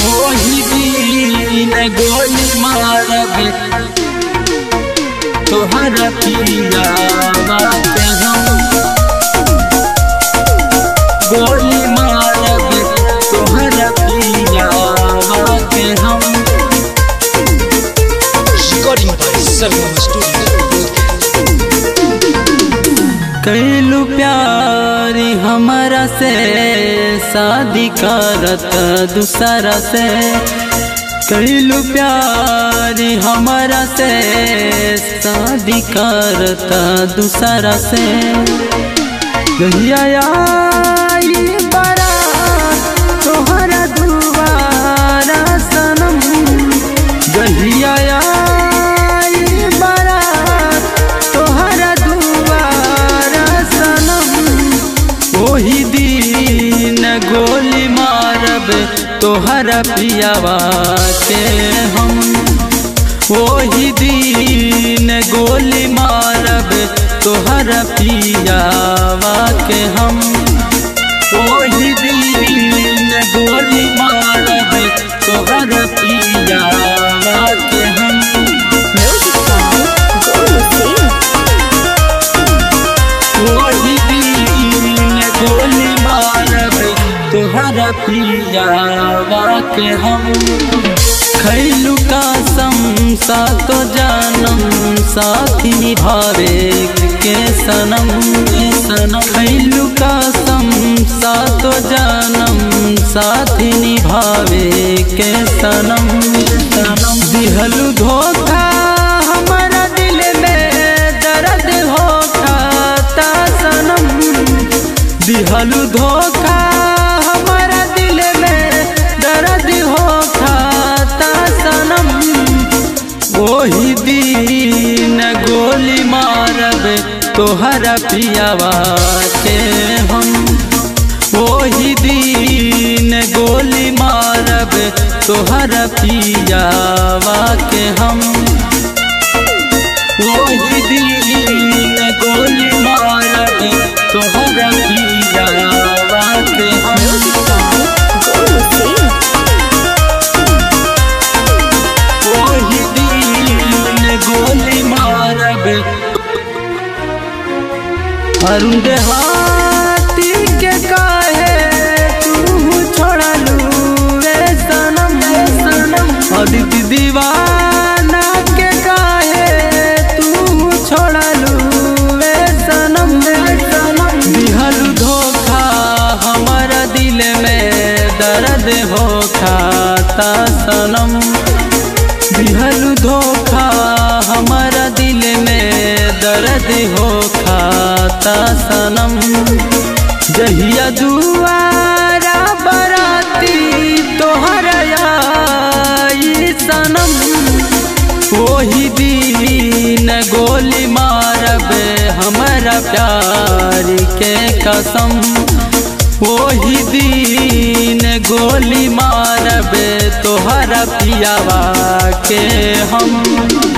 वही दिन गोली मारबे तोहरा पियावा के हम गोली मारबे तोहरा पियावा के हम। Recording by Sargama Studio. कैलू प्यारी हमारा से शादी करत दूसरा से, कैलू प्यारी हमारा से शादी करत दूसरा से। गहिया आई बारात तोहरा दुआरा सनम, गहिया आई बारात तोहरा दुआरा सनम। वही दिन गोली मारबे तोहरा पियावा के हम, वही दिन गोली मारबे तोहरा पियावा के हम, वही दिन गोली मारबे तोहरा पियावा के हम। वही दिन गोली मारबे तोहरा पियावा के हम। खैलू कसम सातो जानम साथी निभावे के सनम, खैलू कसम सातो जानम साथी निभावे के सनम। दिहलू धोखा हमारा दिल में दर्द होता ता सनम, दिहलू धोखा हमारा दिल में दर्द होता ता सनम। वही दिन गोली मारबे तोहरा पियावा के हम, वही दिन गोली मारबे तोहरा पियावा के हम, वही दिन गोली मारबे तोहरा पियावा के हम। वही दिन गोली मारबे अरुण देहाती के काहे तू छोड़लू रे सनम, अदिति दीवाना के काहे तू छोड़लू रे सनम। दिहलू धोखा हमारा दिल में दर्द हो खाता सनम, दिहलू धोखा हमारा दिल में दर्द हो खाता सनम। जहिया दुआरा बराती तोहरा आई सनम, वही दिन गोली मारबे हमारा प्यार के कसम, वही दिन गोली मारबे तोहरा पियावा के हम।